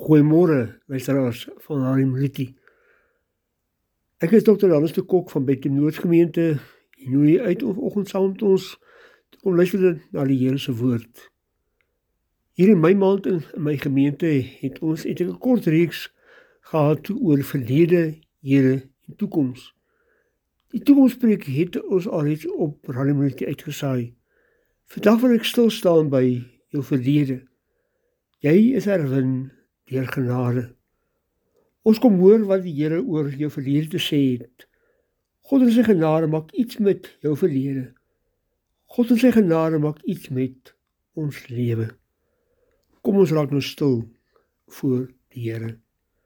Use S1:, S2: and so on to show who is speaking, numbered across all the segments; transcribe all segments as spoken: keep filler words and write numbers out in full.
S1: Goeiemôre, luisteraars van Harry Mliti. Ek is dokter Johannes de Kok van Bethlehem Noordgemeente en nooi u uit vanoggend saam met ons te kom luister na die Here se woord. Hier in my maand in, in my gemeente het ons het 'n kort reeks gehad oor verlede, hede en toekoms. Die toekomspreek het ons alreeds op Harry Mliti uitgesaai. Vandag wil ek stil staan by jou verlede. Jy is herwin deur genade. Ons kom hoor wat die Here oor jou verlede te sê het. God in sy genade maak iets met jou verlede. God in sy genade maak iets met ons lewe. Kom ons raak nou stil voor die Here.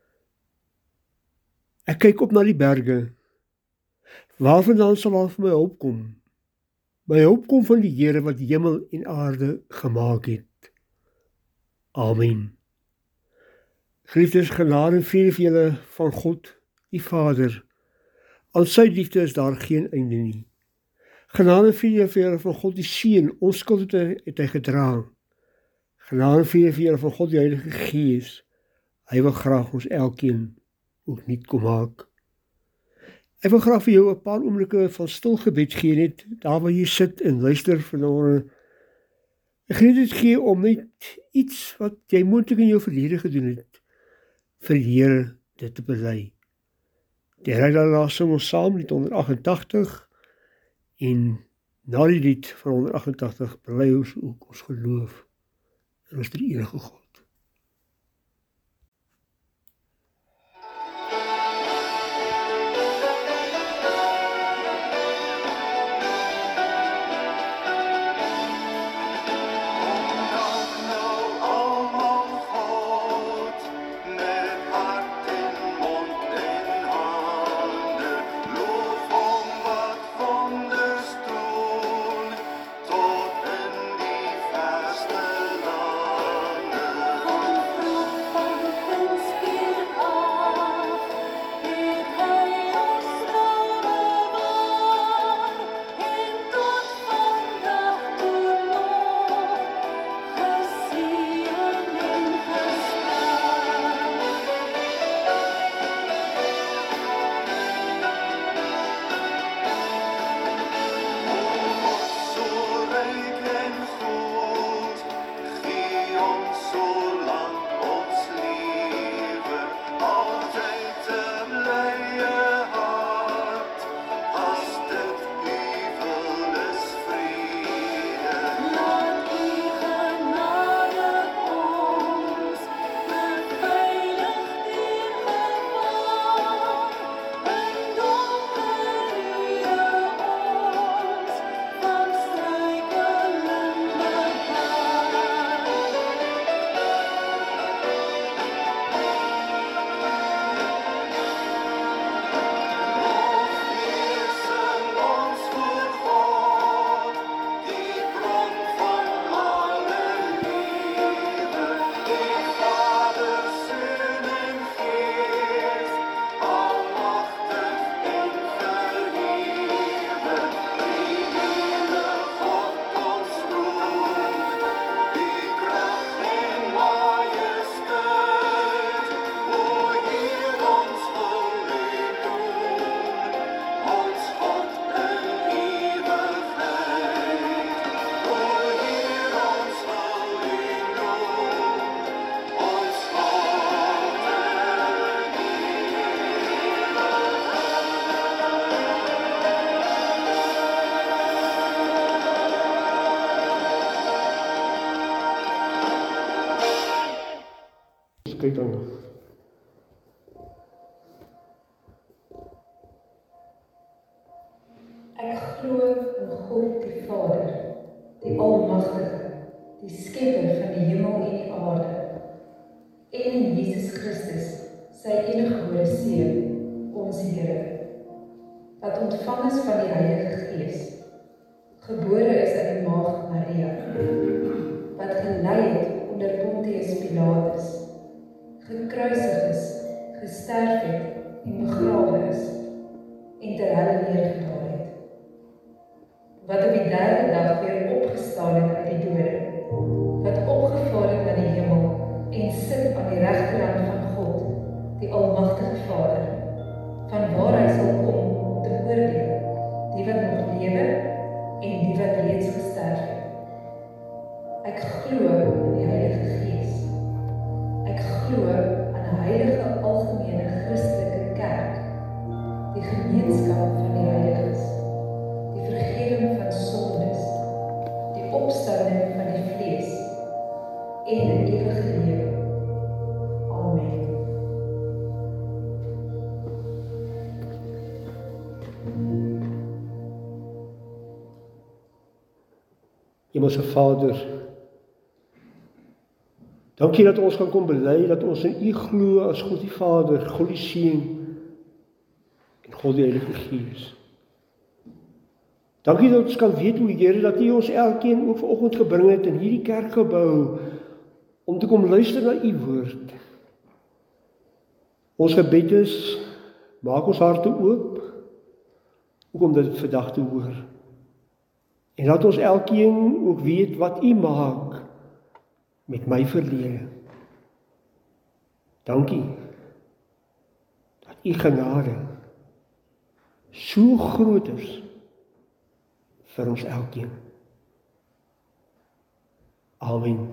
S1: Ek kyk op na die berge. Waarvandaan sal daar vir my hulp kom? My hulp kom van die Here wat die hemel en aarde gemaak het. Amen. Geliefdes, genade en vrede vir julle van God, die Vader. Aan sy liefde is daar geen einde nie. Genade en vrede vir julle van God, die Seun, ons skuld het hy, het hy gedra. Genade en vrede vir julle van God, die Heilige Gees. Hy wil graag ons elkeen ook nuut kom maak. Ek wil graag vir jou 'n paar oomblikke van stil gebed gee, net daar waar jy sit en luister vanmôre. Ek gee dit gee om net iets wat jy moontlik in jou verlede gedoen het, vir die Here dit te bely. Die Here daar sing ons saam lied honderd agt-en-tagtig en na die lied van honderd agt-en-tagtig bely ons ook ons geloof in ons drie-enige God. Kyk dan.
S2: Ek glo in God die Vader, die Almagtige, die Skepper van die hemel en die aarde, en in Jesus Christus, sy eniggebore Seun, ons Here, wat ontvang is van die Heilige Gees, gebore is uit die maagd Maria, wat gelei het onder Pontius Pilatus, gekruisig is, gesterf het en begrawe is, en ter helle neergedaal het, wat op die derde dag weer opgestaan het uit die dode, wat opgevaar het na die hemel en sit aan die regterhand die almagtige Vader, vanwaar hy sal kom om te oordeel, die wat nog lewe en die wat reeds gesterf het. Ek glo in die Heilige Gees. Ek glo aan 'n heilige algemene Christelike kerk, die gemeenskap van die heiliges, die vergifnis van sondes, die opstanding van die vlees en 'n ewige lewe. Amen.
S1: Hemelse Vader, dankie dat ons kan kom bely, dat ons in U glo as God die Vader, God die Seun en God die Heilige Gees. Dankie dat ons kan weet, o Here, dat U ons elkeen ook vanoggend gebring het in hierdie kerkgebou om te kom luister na U woord. Ons gebed is, maak ons harte oop, ook om dit vandag te hoor. En laat ons elkeen ook weet wat U maak met my verlede. Dankie dat U genade so groot is vir ons elkeen. Amen.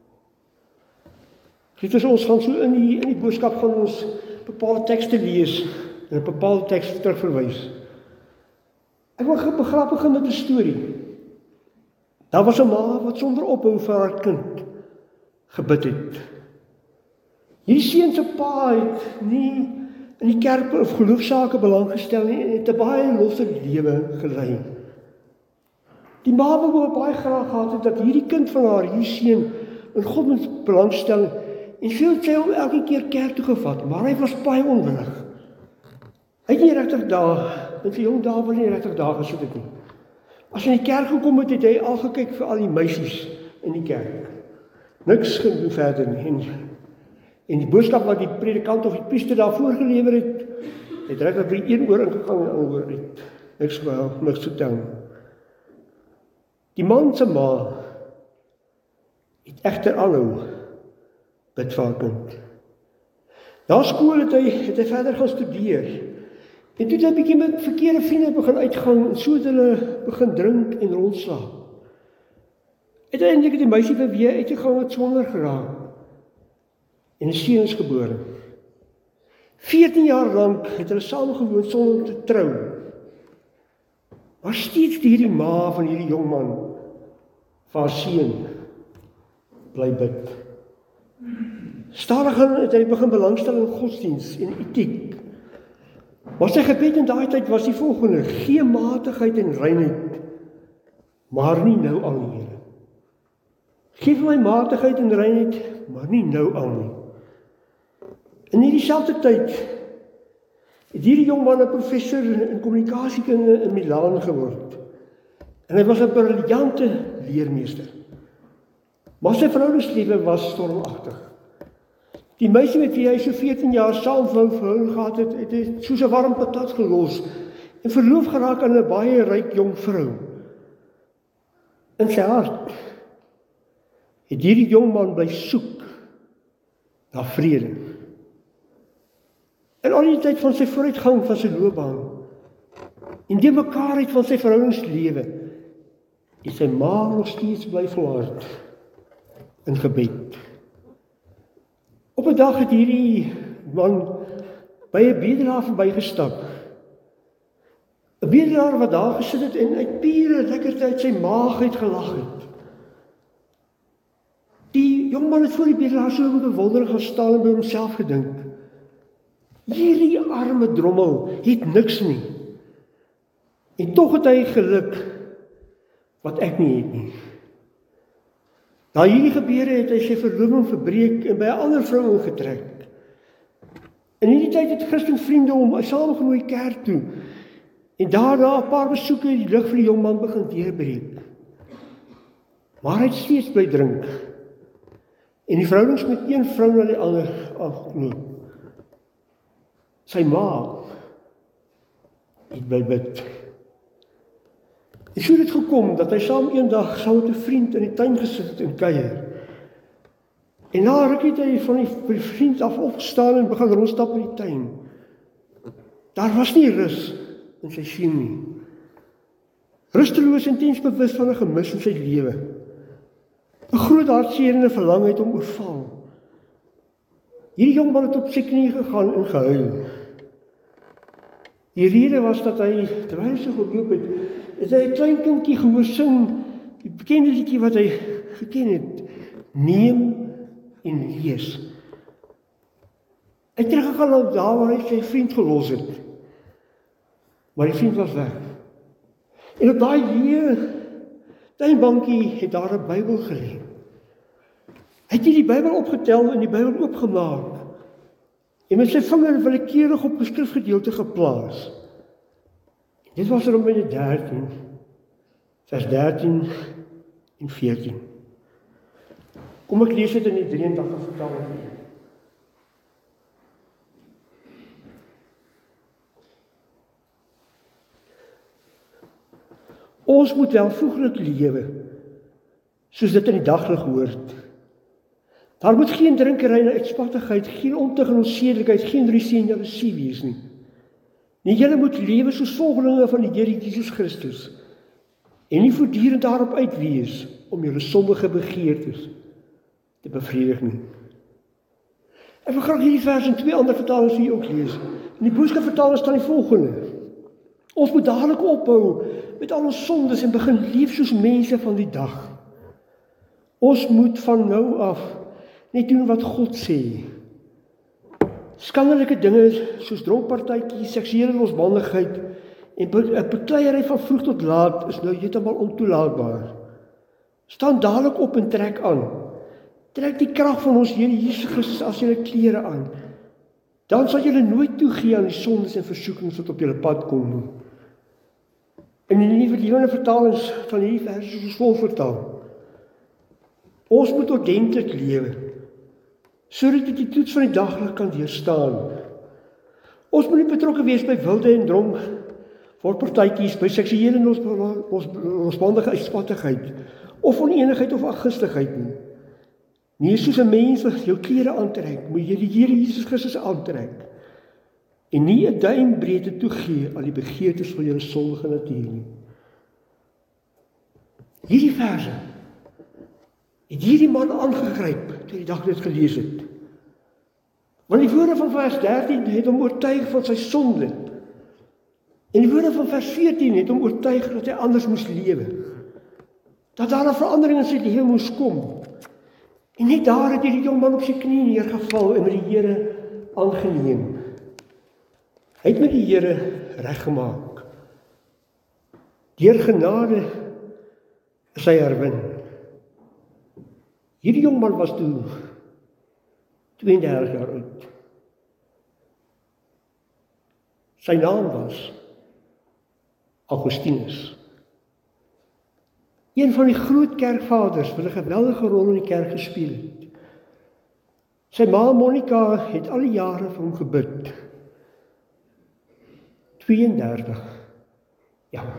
S1: Dit is ons gaan so in die, in die boodskap van ons bepaalde tekste lees en 'n bepaalde teks terugverwys. Ek wil graag begin met 'n storie. Daar was 'n ma wat sonder ophou vir haar kind gebid het. Hierdie seun se pa het nie in die kerk of geloofsake belang gestel nie en het 'n baie losse lewe gelei. Die ma wou baie graag gehad het dat hierdie kind van haar, hierdie seun, in God moet belangstel en veel het sy hom elke keer kerk toe gevat, maar hy was baie onwillig. Hy het nie regtig daar, in sy jong dae wil nie regtig daar gesit het nie. As hy in die kerk gekom het, het hy al gekyk vir al die meisies in die kerk. Niks gedoen verder nie. En, en die boodskap wat die predikant of die priester daar voorgelewer het, het regtig by een oor ingegaan en ander oor uit. Niks wel, niks vertel. Die man se ma het egter aanhou bid vir haar kind. Na skool het hy, het hy verder gaan studeer. En toe het hy bietjie met verkeerde vriende begin uitgaan en so het hulle begin drink en rondslaap. Uiteindelik het die meisie vir wie uitgegaan het swanger geraak en 'n seun is gebore. veertien jaar lank het hulle saamgewoon sonder te trou. Maar steeds hierdie ma van hierdie jong man vir haar seun bly bid. Stadig het hy begin belangstel in godsdiens en etiek. Maar sy gebed in daai tyd was die volgende: gee matigheid en reinheid, maar nie nou al nie, Here. Geef my matigheid en reinheid, maar nie nou al nie. In hierdie selfde tyd het hierdie jong man 'n professor in kommunikasiekunde in Milaan geword. En hy was 'n briljante leermeester. Maar sy verhoudingslewe was stormagtig. Die meisie met wie hy so veertien jaar saam wou verhouding gehad het, het hy soos 'n warm patat gelos en verloof geraak aan 'n baie ryk jong vrou. In sy hart het hierdie jong man bly soek na vrede. En al die tyd van sy vooruitgang van sy loopbaan en die mekaarheid van sy verhoudingslewe het sy ma nog steeds bly volhard in gebed. Op 'n dag het hierdie man by 'n bedelaar verbygestap. 'n Bedelaar wat daar gesit het en uit pure lekkertyd sy maag uit gelag het. Die jong man het voor die bedelaar so met bewondering gaan staan en by homself gedink: hierdie arme drommel het niks nie. En tog het hy geluk wat ek nie het nie. Na hierdie gebeure het hy sy verloving verbreek en by 'n ander vrou ingetrek. In hierdie tyd het Christenvriende hom saamgenooi kerk toe. En daarna 'n paar besoeke het die lig vir die jong man begin deurbreek. Maar hy het steeds bly drink. En die verhoudings met een vrou na die ander afknoop. Sy ma het bly bid. En so het dit gekom dat hy saam eendag saam met 'n vriend in die tuin gesit het en kuier. En na rukkie het hy van die vriend af opgestaan en begin rondstap in die tuin. Daar was nie rus in sy siel nie. Rusteloos en intens bewus van 'n gemis in sy lewe. 'n Groot hartseer en 'n verlang het hom oorval. Hierdie jong man het op sy knie gegaan en gehuil. Die rede was dat hy, terwyl hy so geloop het, het hy 'n klein kindjie gehoor sing, die bekende liedjie wat hy geken het, neem en lees. Hy het teruggegaan na daar waar hy sy vriend gelos het. Maar die vriend was weg. En op daai leë tuinbankie het daar 'n Bybel gelê. Hy het die Bybel opgetel en die Bybel oopgemaak. En met sy vinger willekeurig op 'n skrifgedeelte geplaas. Dit was Romeine dertien, vers dertien en veertien. Kom ek lees dit in die drie en tagtig vertaling. Ons moet welvoeglik lewe, soos dit in die daglig hoort. Daar moet geen drinkery en uitspattigheid, geen ontuig en onsedelikheid, geen rusie en jaloesie wees nie. Nee, julle moet lewe soos volgelinge van die Here Jesus Christus en nie voortdurend daarop uit wees om julle sondige begeertes te bevredig nie. Ek wil graag hierdie vers in twee ander vertalings vir julle ook lees. In die Boodskap vertaling staan die volgende: Ons moet dadelik ophou met al ons sondes en begin leef soos mense van die dag. Ons moet van nou af net doen wat God sê. Skandelike dinge soos dronkpartytjies, seksuele losbandigheid en 'n bekleierery van vroeg tot laat is nou heeltemal ontoelaatbaar. Staan dadelik op en trek aan. Trek die krag van ons Here Jesus Christus as julle klere aan. Dan sal julle nooit toegee aan die sondes en versoekings wat op julle pad kom nie. In die Nuwe Lewende Vertalings van hierdie verse is ons vol vertaal. Ons moet ordentlik lewe, sodat dit die toets van die daglig kan weerstaan. Ons moet nie betrokke wees by wilde en dronk, voorpartytjies, by seksuele losbandige uitspattigheid, of onenigheid of agustigheid nie. Nie soos 'n mens wat jou klere aantrek, moet jy die Here Jesus Christus aantrek, en nie 'n duimbreedte toegee aan die begeertes van jou sondige natuur nie. Hierdie verse het hierdie man aangegryp toe die dag dit gelees het. Want die woorde van vers dertien het hom oortuig van sy sonde. En die woorde van vers veertien het hom oortuig dat hy anders moes lewe. Dat daar 'n verandering in sy lewe moes kom. En net daar het hierdie jong man op sy knie neergeval en met die Here aangeneem. Hy het met die Here reggemaak. Deur genade is hy herwin. Hierdie jong man was toe tweeëndertig jaar oud. Sy naam was Augustinus. Een van die groot kerkvaders wat 'n geweldige rol in die kerk gespeel het. Sy ma Monica het al die jare vir hom gebid. tweeëndertig jaar.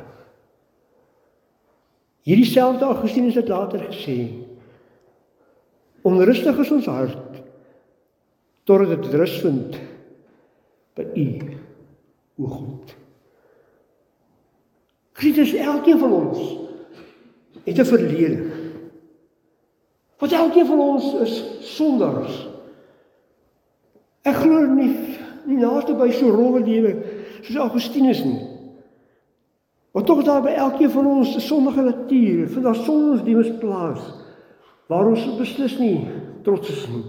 S1: Hierdie selfde Augustinus het later gesê: Onrustig is ons hart, totdat dit rus vind by U, o God. Christus, elkeen van ons het 'n verlede. Want elkeen van ons is sondaars. Ek glo nie, nie naaste by so rowwe lewe soos Augustinus nie. Maar tog daar by elkeen van ons 'n sondige natuur, vind daar sonde in ons lewens plaas, waar ons beslis nie trots is nie.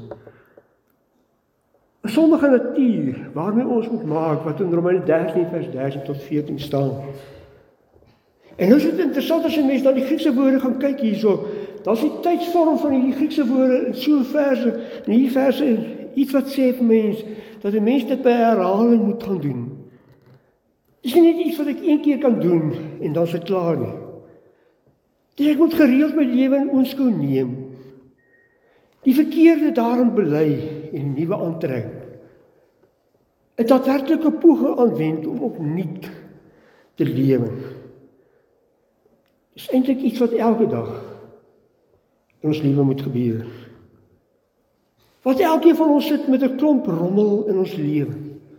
S1: 'n Sondige natuur waarmee ons moet maak, wat in Romeine dertien vers dertien tot veertien staan. En nou is dit interessant as jy mens na die Griekse woorde gaan kyk hierso, dan is die tydsvorm van hierdie Griekse woorde in so verse, in hierdie verse iets wat sê vir mens, dat die mens dit by herhaling moet gaan doen. Dit is nie net iets wat ek een keer kan doen, en dan is dit klaar nie. Dus ek moet gereeld my lewe in oënskou neem, die verkeerde daarin bely en nuwe aantrek, 'n daadwerklike poging aanwend om opnuut te lewe. Dit is eintlik iets wat elke dag in ons lewe moet gebeur. Want elkeen van ons sit met 'n klomp rommel in ons lewe.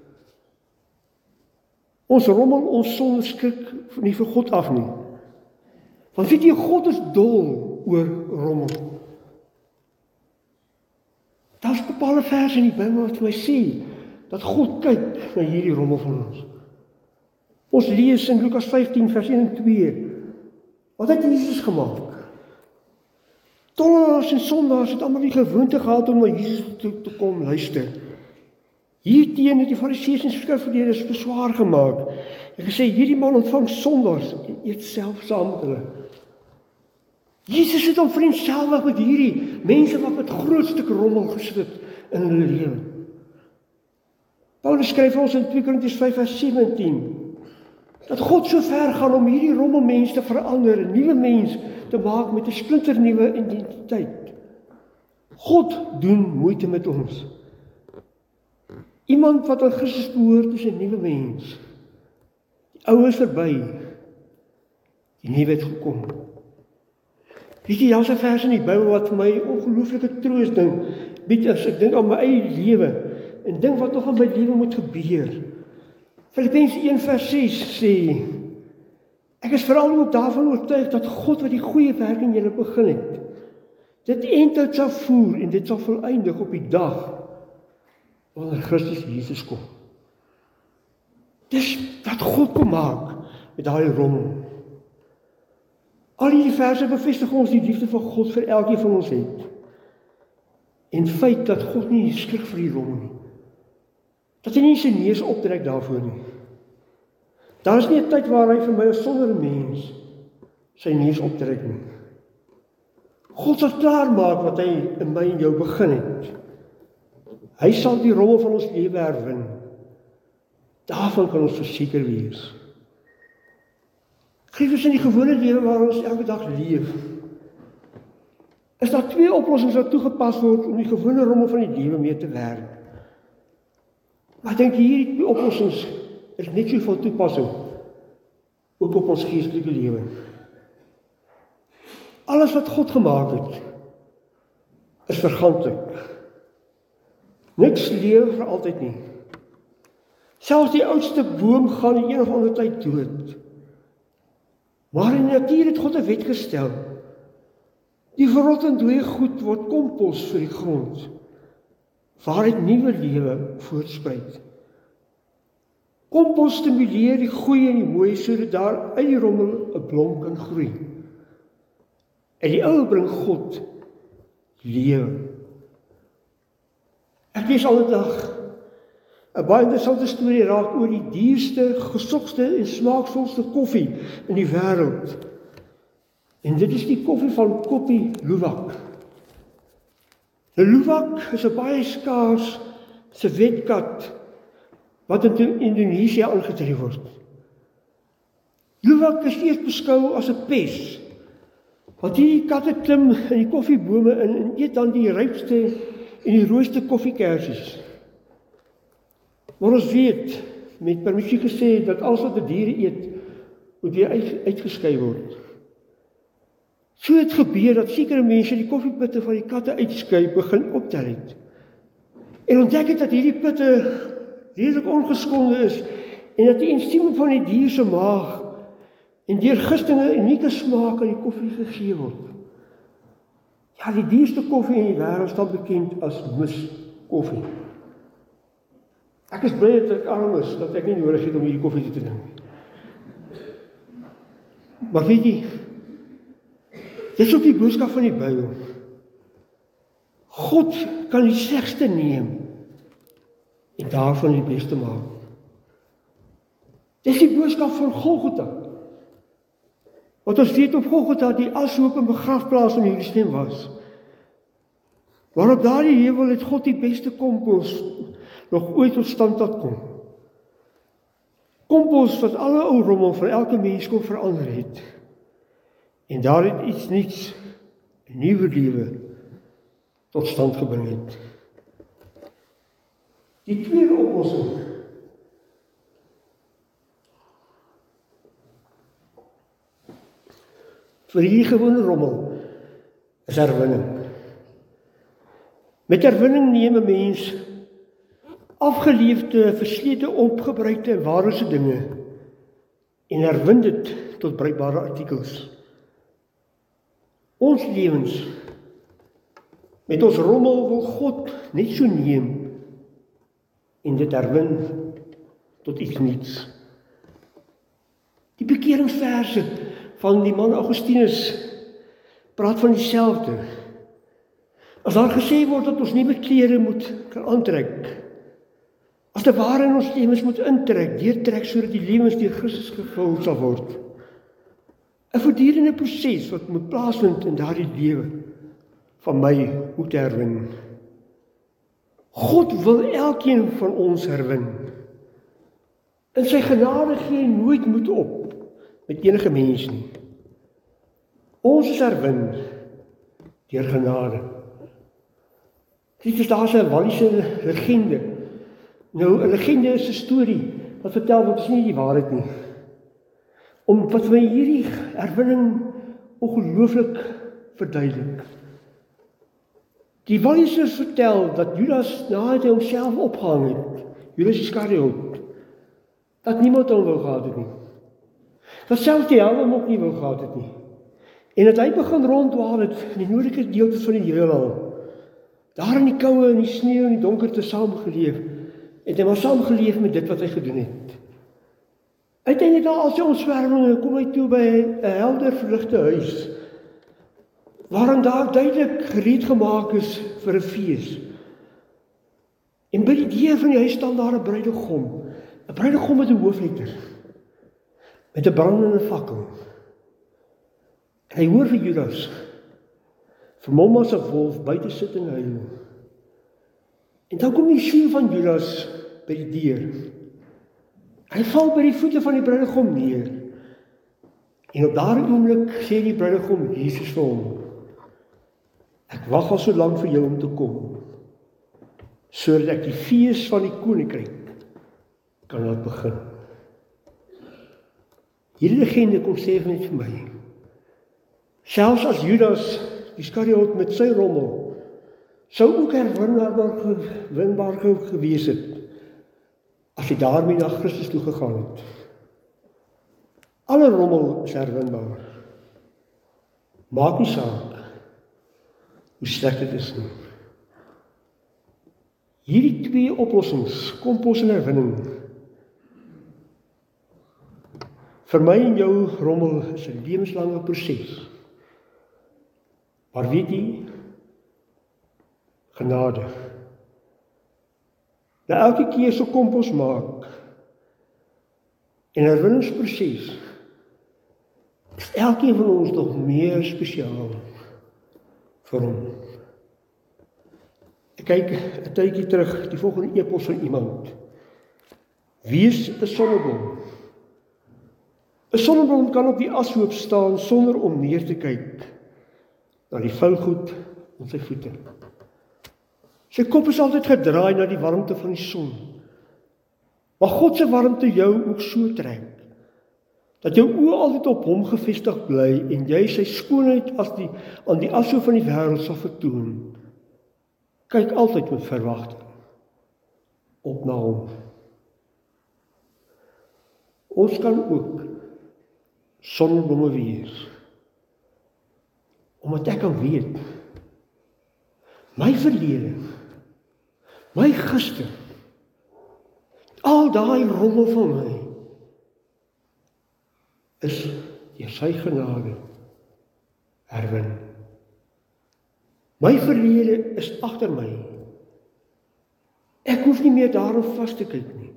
S1: Ons rommel ons sonde skrik nie vir God af nie. Want weet jy, God is dol oor rommel. Daar's bepaalde verse in die Bybel wat vir my sê, dat God kyk na hierdie rommel van ons. Ons lees in Lukas vyftien vers een en twee, wat het Jesus gemaak? Tollenaars en sondaars het almal die gewoonte gehad om na Jesus toe te kom luister. Hierteen het die Fariseërs en skrifgeleerdes beswaar gemaak en gesê, hierdie man ontvang sondaars en eet self saam met hulle. Jesus het hom vriendselfig met hierdie mense wat met groot stuk rommel gesit het in hulle lewe. Paulus skryf ons in twee Korintiërs vyf vers sewentien, dat God so ver gaan om hierdie rommelmens te verander, 'n nuwe mens te maak met 'n splinternuwe identiteit. God doen moeite met ons. Iemand wat aan Christus behoort is 'n nuwe mens. Die ou is verby, die nuwe het gekom. Weet jy, daar's 'n vers in die Bybel wat vir my ongelooflike troos ding bied as ek dink aan my eie lewe en dink wat nog in my lewe moet gebeur. Filippense een vers ses sê, ek is veral ook daarvan oortuig dat God wat die goeie werk in julle begin het, dit eindelijk sal voer en dit sal voleindig op die dag wanneer Christus Jesus kom. Dis wat God kom maak met daai rommel. Al hierdie verse bevestig ons die liefde van God vir elkeen van ons het. En feit dat God nie skrik vir die rommel nie. Dat hy nie sy neus optrek daarvoor nie. Daar is nie 'n tyd waar hy vir my as sonder mens sy neus optrek nie. God sal klaar maak wat hy in my en jou begin het. Hy sal die rommel van ons lewe herwin. Daarvan kan ons verseker wees. Geliefdes, in die gewone lewe waar ons elke dag leef, is daar twee oplossings wat toegepas word om die gewone rommel van die lewe mee te werk. Maar ek dink hierdie twee oplossings is net so van toepassing, ook op ons geestelike lewe. Alles wat God gemaak het, is verganklik. Niks lewe vir altyd nie. Selfs die oudste boom gaan in een of ander tyd dood. Maar in die natuur het God 'n wet gestel. Die verrot en dooie goed word kompos vir die grond, waaruit nuwe lewe voortspruit. Kompos stimuleer die goeie en die mooi, sodat daar uit die rommel 'n blom kan groei. En die ou bring God lewe. Ek lees al 'n dag 'n baie interessante storie raak oor die dierste, gesokste en smaaksvolste koffie in die wêreld. En dit is die koffie van Koppie Luwak. 'n Luwak is 'n baie skaars wetkat wat in Indonesië aangetref word. Luwak is eers beskou as 'n pes, want hierdie katte klim in die koffiebome in en eet dan die rypste en die rooiste koffiekersies. Maar ons weet, met permissie gesê, dat alles wat die diere eet, moet weer uit, uitgeskei word. So het gebeur dat sekere mense die koffiepitte van die katte uitskei begin optel het. En ontdek het dat hierdie pitte redelik ongeskonde is en dat die ensieme van die dier se maag en deur gistinge 'n unieke smaak aan die koffie gegee word. Ja, die dierste koffie in die wêreld staan bekend as miskoffie. Ek is bly dat ek arm is, dat ek nie nodig het om hierdie koffie te drink. Maar weet jy, dit is ook die boodskap van die Bybel. God kan die slegste neem en daarvan die beste maak. Dit is die boodskap van Golgotha. Want ons weet op Golgotha die ashoop en begrafplaas in Jerusalem was. Maar op daardie heuwel het God die beste kompos nog ooit tot stand laat kom. Kompos wat alle ou rommel vir elke mens kon verander het. En daar het iets niets, 'n nuwe lewe tot stand gebring het. Die tweede oplossing vir hierdie gewone rommel is herwinning. Met herwinning neem 'n mens afgeleefde, verslete, opgebruikte en waardelose dinge en herwin dit tot bruikbare artikels. Ons lewens met ons rommel wil God net so neem en dit herwin tot iets nuuts. Die bekeringsverse van die man Augustinus praat van dieselfde. As daar gesê word dat ons nuwe klere moet kan aantrek, as die ware in ons lewens moet intrek, deurtrek sodat die lewens deur Christus gevul sal word. 'n Voortdurende proses wat moet plaasvind in daardie lewe van my hoe te herwin. God wil elkeen van ons herwin. In sy genade gee hy nooit moed op met enige mens nie. Ons is herwin deur genade. Dit is daar 'n Walliese legende. Nou, 'n legende is 'n storie wat vertel word, is nie die waarheid nie. Om wat my hierdie herwinning ongelooflik verduidelik. Die Wallisers vertel dat Judas, nadat hy homself opgehang het, Judas Iskariot, dat niemand hom wou gehad het nie. Dat selfs die hel hom ook nie wou gehad het nie. En dat hy begin ronddwaal het in die noordelike deeltes van die heelal. Daar in die koue, in die sneeu, in die donkerte saamgeleef. En hy was saamgeleef met dit wat hy gedoen het. Uiteindelik na al sy omswervinge kom hy toe by 'n helder verligte huis, waarin daar duidelik gereed gemaak is vir 'n fees. En by die deur van die huis staan daar 'n bruidegom, 'n bruidegom met 'n hoofletter, met 'n brandende fakkel. En hy hoor vir Judas, vermom as 'n wolf, buite sit en huil. En dan kom die siel van Judas by die deur. Hy val by die voete van die bruidegom neer. En op daardie oomblik sê die bruidegom Jesus vir hom, ek wag al so lank vir jou om te kom, sodat ek die fees van die koninkryk kan laat begin. Hierdie legende kom sê net vir my, selfs as Judas Iskariot met sy rommel sou ook herwinbaar gewinbaar gewees het, as hy daarmee na Christus toe gegaan het. Alle rommel is herwinbaar. Maak nie saak hoe sleg dit is nie. Hierdie twee oplossings, kompos en herwinning, vir my en jou rommel is 'n lewenslange proses. Maar weet jy, genade. Nou elke keer so kompos maak en 'n herwinningsproses is elkeen van ons nog meer spesiaal vir hom. Ek kyk 'n tydjie terug, die volgende e-pos van iemand. Wees 'n sonneblom. 'n Sonneblom kan op die ashoop staan sonder om neer te kyk na die vuilgoed aan sy voete. Sy kop is altyd gedraai na die warmte van die son. Maar God se warmte jou ook so trek, dat jou oë altyd op hom gefestig bly en jy sy skoonheid as die, aan die ashoop van die wêreld sal vertoon. Kyk altyd met verwagting op na hom. Ons kan ook sonneblomme wees, omdat ek kan weet, my verlede, my gister, al daai rommel van my, is deur sy genade herwin. My verlede is agter my. Ek hoef nie meer daarop vas te kyk nie.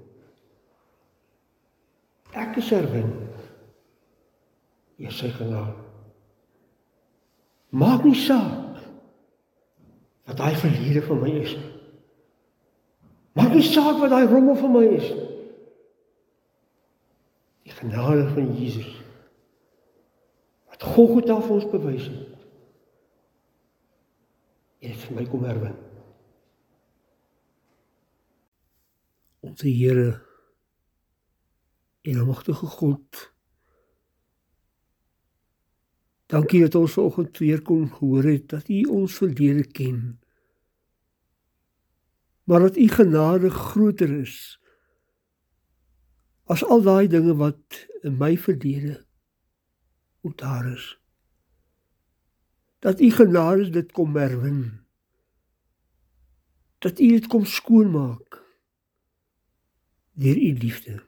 S1: Ek is herwin deur sy genade. Maak nie saak wat daai verlede van my is. Maak nie saak wat daai rommel van my is. Die genade van Jesus, wat Golgotha vir ons bewys het, het vir my kom herwin. Onze Here en almagtige God, dankie dat ons vanoggend weer kon hoor het, dat U ons verlede ken, maar dat u genade groter is as al daai dinge wat in my verlede ook daar is. Dat u genade dit kom herwin. Dat u dit kom skoonmaak deur u liefde.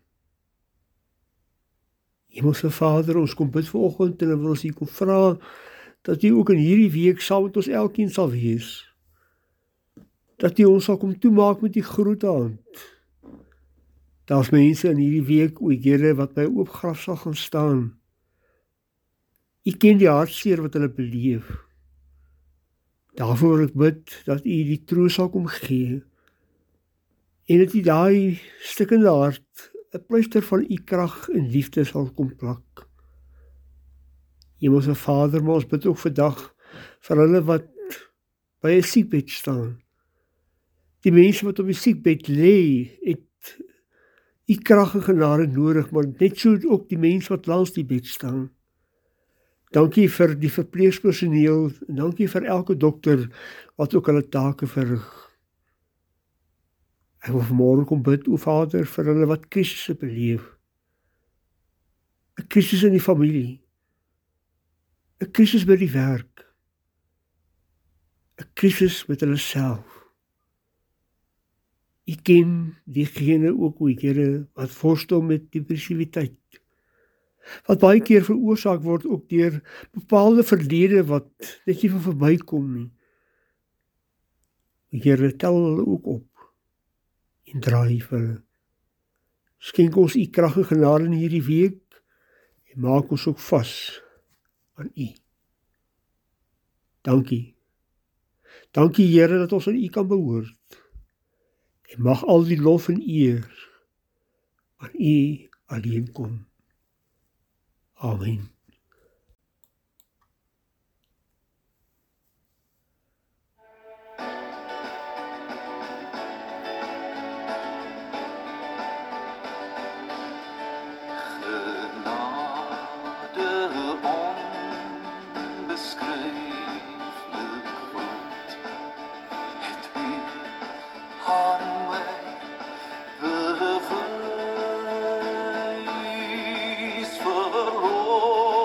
S1: Hemelse Vader, ons kom bid vanoggend en wil ons u kom vra dat u ook in hierdie week saam met ons elkeen sal wees. Dat u ons sal kom toemaak met die groete hand. Daar's mense in hierdie week, o Here, wat by oop graf sal gaan staan. U ken die hartseer wat hulle beleef. Daarvoor wil ek bid dat u die troos sal kom gee en dat u daai stikkende hart 'n pleister van u krag en liefde sal kom plak. Hemelse Vader, maar ons bid ook vandag vir hulle wat by 'n siekbed staan. Die mense wat op die siekbed lê, het u krag en genade nodig, maar net so ook die mense wat langs die bed staan. Dankie vir die verpleegpersoneel, en dankie vir elke dokter wat ook hulle take verrig. Ek wil vanmôre kom bid, o Vader, vir hulle wat krisisse beleef. 'n Krisis in die familie, 'n krisis by die werk, 'n krisis met hulle self. U ken diegene ook, o Here, wat worstel met depressiwiteit, wat baie keer veroorsaak word ook deur bepaalde verlede wat net nie van verbykom nie. O Here, tel hulle ook op en draai vir hulle. Skenk ons u krag en genade in hierdie week en maak ons ook vas aan u. Dankie. Dankie Here dat ons aan u kan behoort. En mag al die lof en eer aan u alleen kom. Amen.
S3: Verloren.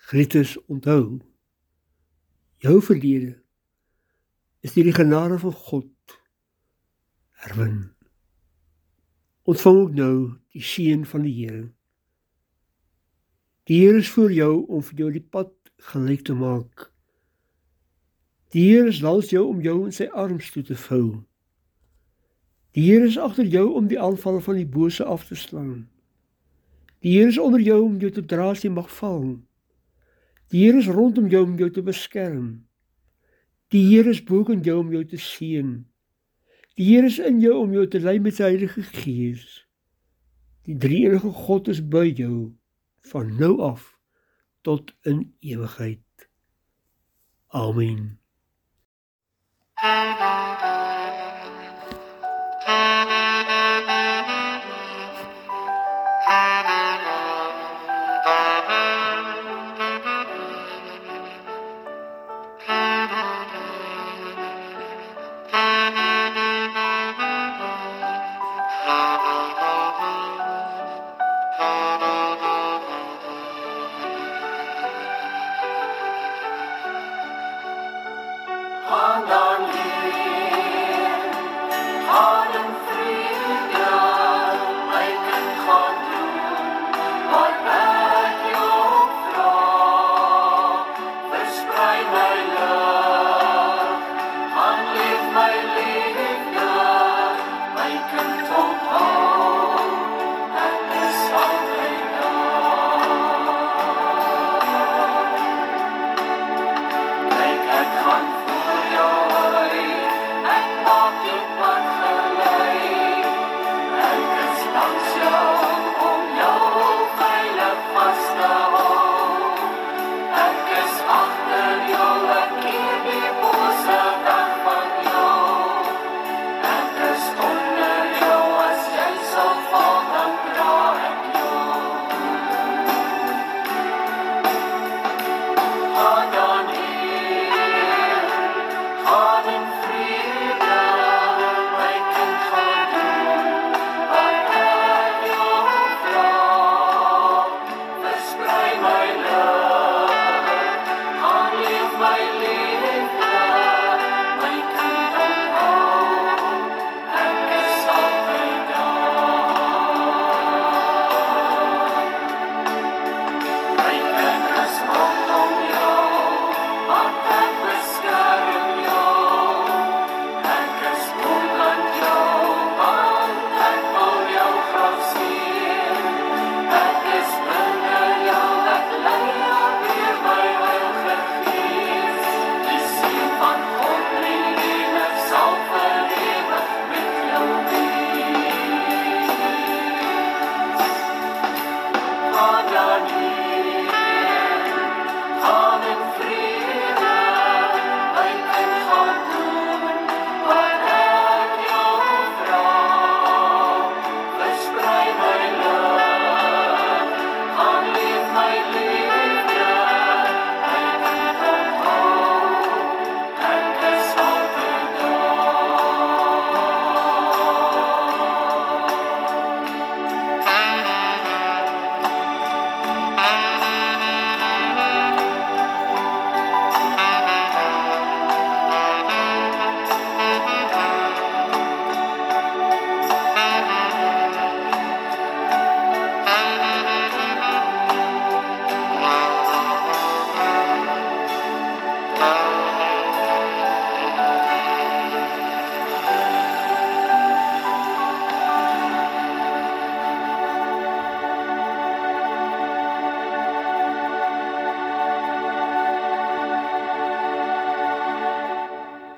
S1: Geliefdes, onthou, jou verlede is deur die genade van God herwin. Ontvang ook nou die seën van die Here. Die Here is voor jou om vir jou die pad gelyk te maak. Die Here is langs jou om jou in sy arms toe te vou. Die Here is agter jou om die aanvalle van die bose af te slaan. Die Here is onder jou om jou te dra as jy mag val. Die Here is rondom jou om jou te beskerm. Die Here is bo in jou om jou te seën. Die Here is in jou om jou te lei met sy Heilige Gees. Die drie-enige God is by jou, van nou af tot in ewigheid. Amen.